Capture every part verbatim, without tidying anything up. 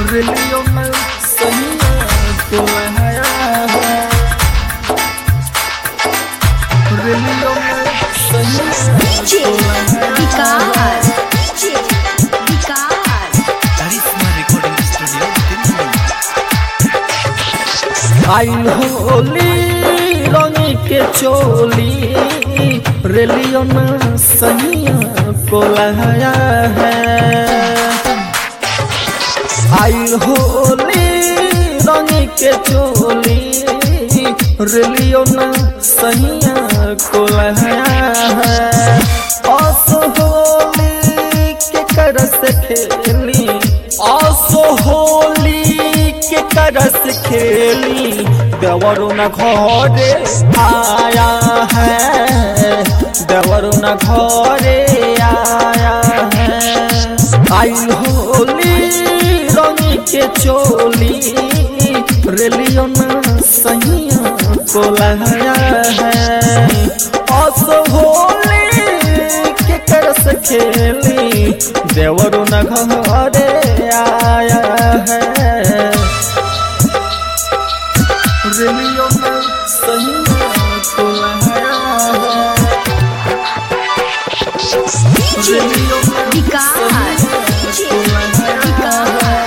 रेलियो में सैया को लहाया है। रेलियो में सैया को लहाया है। आइल होली रंग के चोली रेलियो में सैया को लहाया है। आइल होली रंग के चोली रेलियो में सैया को लहाया है। आसो होली के कर से खेली आसो होली के करस खेली देवरू न घरे आया है। देवरू न घरे आया है। आई होली रंग के चोली रेलियो न सैया को लहाया है। आस होली के करस खेली देवरू न घरे आया है। रेलियो में सैया को लहाया है। रेलियो में सैया को लहाया है।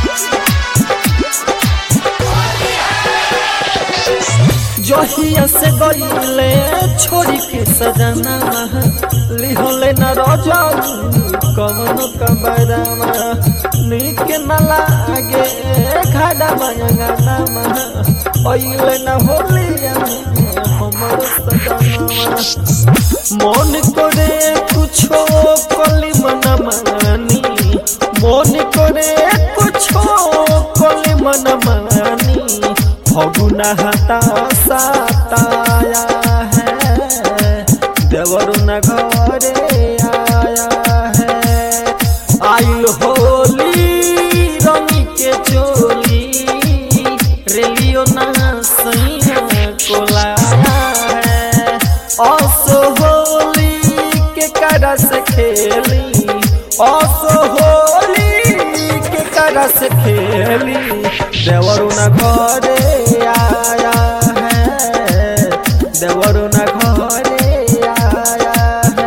जहिया से गईले छोड़ी के सजना लिहले न रजाऊ कमन कबरमा नीक न लागे खाड़ा मंगना ओइले न होलिया हमर सजनवा मन करे कुछो कली मन मानी मन करे कुछो कली मन मानी फगुना हता सताया है। देवरू न घरे आया है। आई होली रंग के चोली रेलियो न सैया को लाया है। आसो होली के करस खेली आसो होली के करस खेली देवरू न घरे आया है। देवरू न घरे आया है।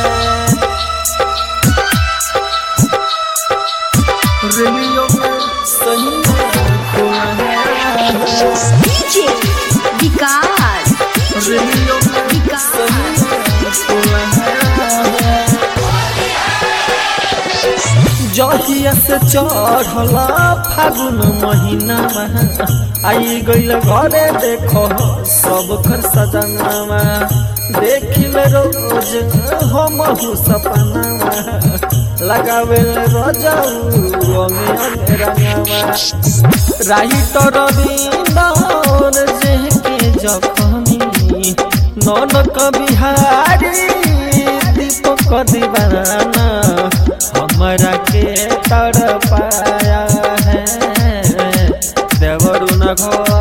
रेलियो में सैया को लहाया है। रेलियो में सैया को लहाया है। जहिया से चढ़ला फागुन महीना आई गईल घरे देखो सब कर सजनवा देखिल रोज हम सपना लगावे रजाऊ अंगे रंगवा राइटर बिंदर जे के जखनी ननक बिहारी दीपक दीवाना हमरा के तड़पाया है। देवरू न घर